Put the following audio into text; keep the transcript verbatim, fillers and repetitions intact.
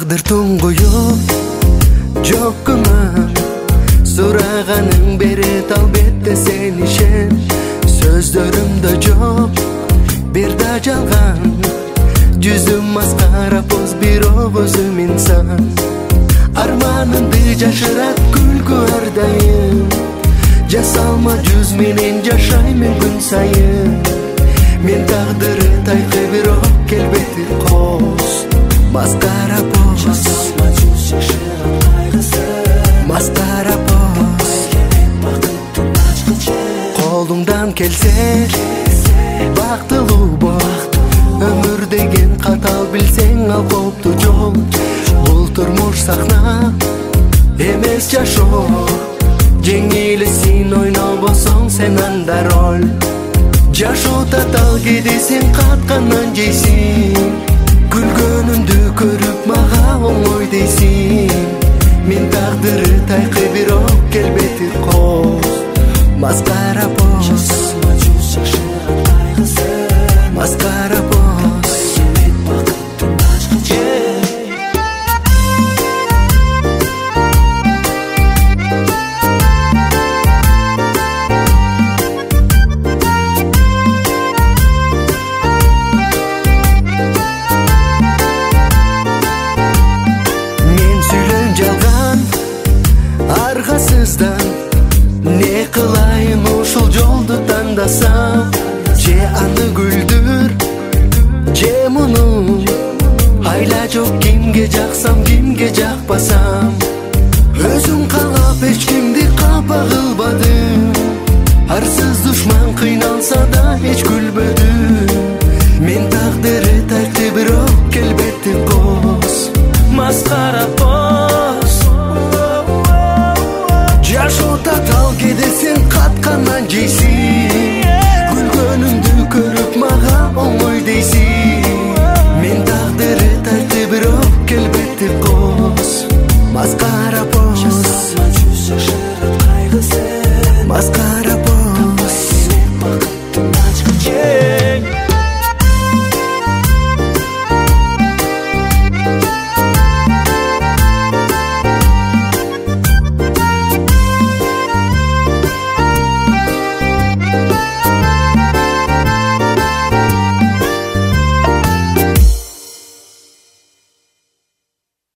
Тагдыр туңгуюп жок күмөн, сураганың берет албетте сен ишен. Сөздөрүмдө жок бир да жалган, жүзүм маскара поз бирок өзүм инсан. Арманымды жашырат күлкү ар дайым, жасалма жүз менен жашаймын күн сайын. Мен тагдыры тайкы бирок келбети коз, маскара поз, маскара поз. Колуңдан келсе бактылуу бол, өмүр деген катал билсең ал копту жол. Бул турмуш сахна эмес жашоо, жеңилесин ойнобосоң сен анда роль. Жашоо татал кедесин каткандан жейсин, күлгөнүмдү көрүп мага оңой дейсин. Мен тагдыры тайкы бирок келбети коз, маскара поз, маскара поз. Не кылайын ушул жолду тандасам, же аны күлдүр, же муну. Айла жок кимге жаксам, кимге жакпасам. Өзүм каалап эч кимди капа кылбадым, арсыз душман кыйналса да эч күлбөдүм. Мен тагдыры тайкы бирок келбети коз, маскара поз. Жашоо татал кедесин каткандан жейсин,